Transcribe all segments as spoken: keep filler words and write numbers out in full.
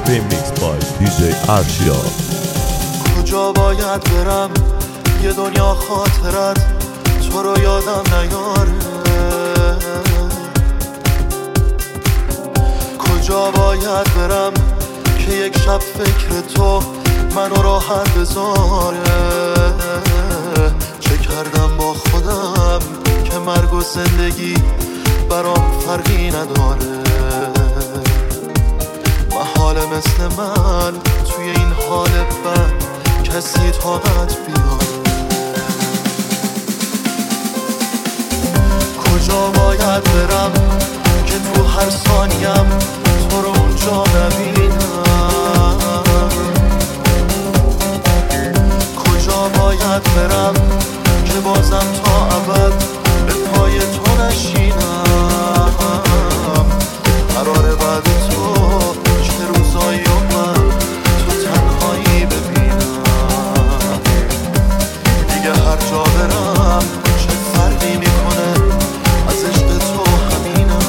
Remix by دی جی ارشیا. کجا باید برم یه دنیا خاطرت تو رو یادم نیاره؟ کجا باید برم که یک شب فکر تو منو راحت بذاره؟ چه کردم با خودم که مرگ و زندگی برام فرقی نداره؟ محاله مثل من توی این حال بد کسی طاقت بیاره. کجا باید برم که تو هر ثانیم تو رو اونجا نبینم؟ کجا باید برم که بازم تا ابد به پای تو نشینم؟ قراره بعد تو چه روزایی و من تو تنهایی ببینم؟ دیگه هر جا برم چه فرقی میکنه از عشق تو همینم.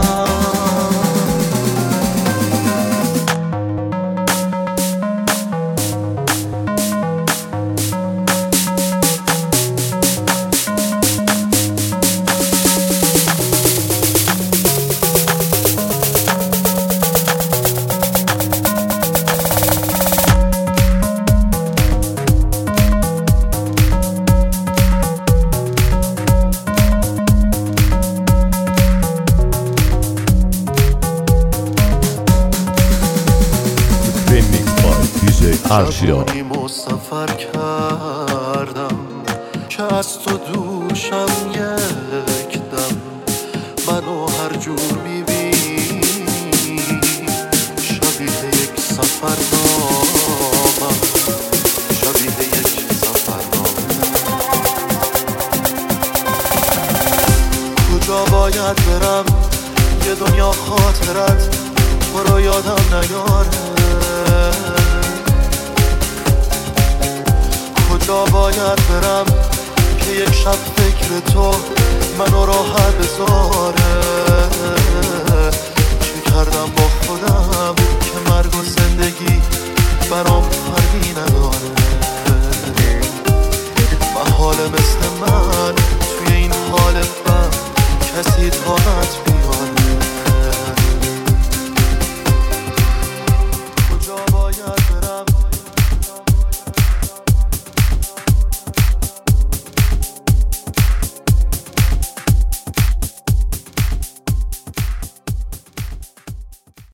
شبونی مسافر کردم که از تو دوشم یک دم منو هر جور میبینی شبیه یک سفرنامه، شبیه یک سفرنامه. کجا باید برم یه دنیا خاطرت تو رو یادم نیاره؟ کجا باید برم که یک شب فکر تو منو راحت بذاره؟ چه کردم با